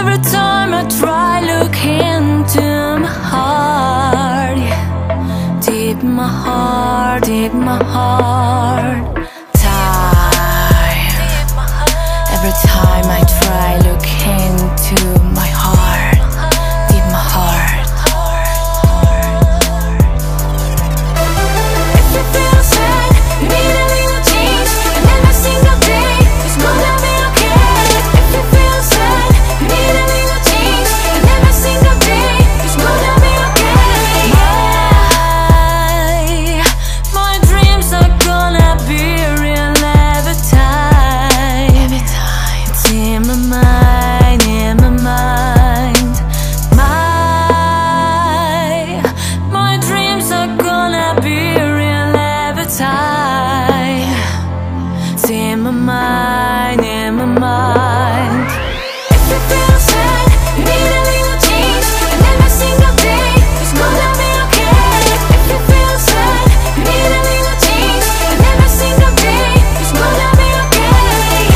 Every time I try look into my heart, yeah. Deep in my heart, deep in my heart. Time. Every time I try look into my heart, deep in my heart. If you feel sad, you need a little change, and every single day it's gonna be okay. If you feel sad, you need a little change, and every single day it's gonna be okay. My dreams are gonna be real every time. It's in my mind, in my mind. My dreams are gonna be real every time. It's in my mind, in my mind. If you feel sad, you need a little change, and every single day it's gonna be okay. If you feel sad, you need a little change, and every single day it's gonna be okay.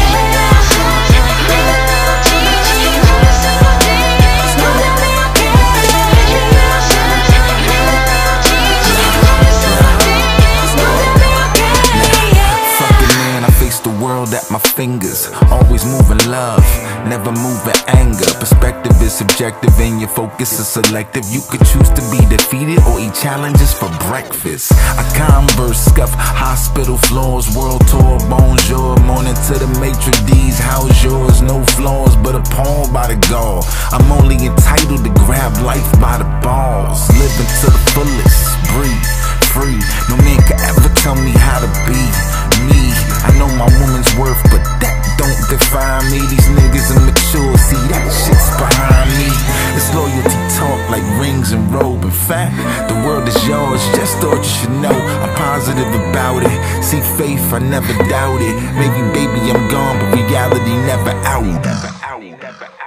Fucking man, I face the world at my fingers. Always moving love, never moving anger. Perspective is subjective and your focus is selective. You could choose to be defeated or eat challenges for breakfast. I converse, scuff hospital floors, world tour, bonjour. Morning to the maitre d's, how's yours? No flaws, but appalled by the gall. I'm only entitled to grab life by the balls. Living to the fullest, breathe free. No man could ever tell me how to be me. I know my woman's worth, but that don't define me. These niggas immature, see that shit's behind me. It's loyalty talk like rings and robe. In fact, the world is yours, just thought you should know. I'm positive about it, see faith, I never doubt it. Maybe baby I'm gone, but reality never out.